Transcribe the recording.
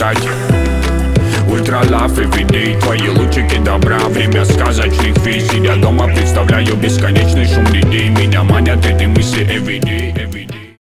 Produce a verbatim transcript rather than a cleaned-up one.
стать. Ультра лав everyday, твои лучики добра, время сказочных виз. Сидя дома, представляю бесконечный шум людей. Меня манят эти мысли everyday, everyday.